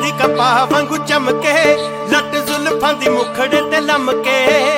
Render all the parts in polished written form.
दी कपाह वांगू चमके, लट जुल्फां दी मुखड़े ते लमके।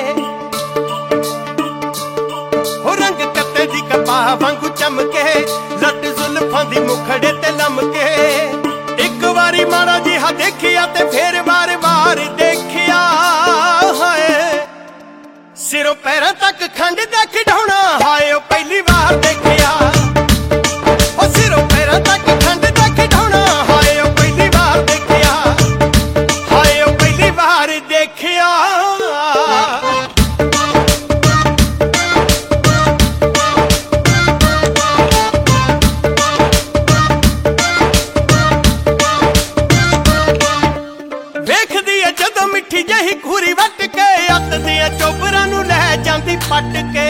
हो रंग कत्ते दी कपाह वांगू चमके, लट जुल्फां दी मुखड़े ते लमके। एक वारी माड़ा जिहा देखिया ते फेर वार वार देखिया। हाय सिरों पैरां तक खंड दा खिडौना, हाय ओ पहली वार देखिया। ओ सिरों पैरां तक खंड दा खिडौना, हाय ओ पहली वार देखिया। हाय ओ पहली वार देखिया। वेखदी ऐ जदों मिठी जही घूरी वट के, अत दियां चोबरां नूं लै जांदी पट के।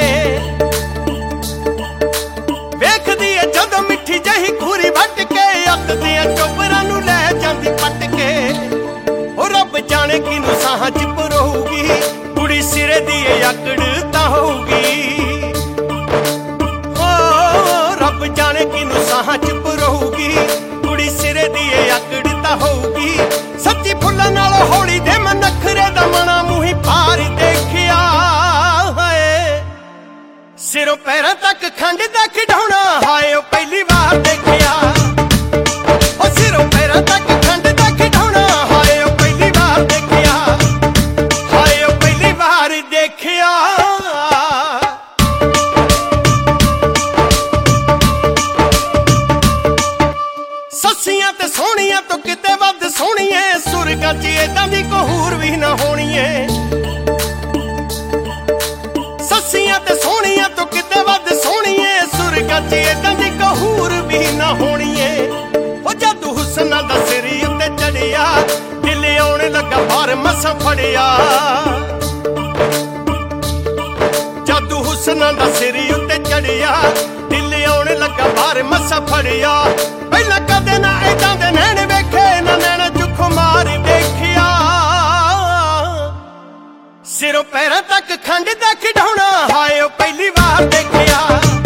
वेखदी ऐ जदों मिठी जही घूरी वट के, अत दियां चोबरां नूं लै जांदी पट के। ओ रब जाने किनूं साहां च परोऊगी, कुड़ी सिरे दी आकड़ तां होऊगी। ओ रब जाने किनूं साहां च परोऊगी, कुड़ी सिरे दी आकड़ तां होऊगी। सच्ची फुल्लां नालों हौली दे मैं नखरे दा मना मूंही पार देखिया। हाय सिरों पैरां तक खंड दा खिडौना, हाय ओ पहली वार देखिया। ओ सिरों पैरां तक खंड दा खिडौना, हाय ओ पहली वार देखिया। हाय ओ पहली वार देखिया। सस्सियां ते सोहणियां तो किते वध सोहणी ऐ, सुरगां च इदां दी कहूर भी ना होनी ऐ। सस्सियां ते सोहणियां तो किते वध सोहणी ऐ, सुरगां च इदां दी कहूर भी ना होनी ऐ। ओ जादू हुस्नां दा सिर उत्ते चढ़िया, दिल आउण लगा बाहर मसां फड़िया। जादू हुस्नां दा सिर उत्ते चढ़िया, दिल आउण लगा बाहर मसां फड़िया। पहला कदे ना इदां दे नैण वेखे, ना नैणा च खुमार देखिया। सिरों पैरां तक खंड दा खिडौना, हाय ओ पहली वार देखिया।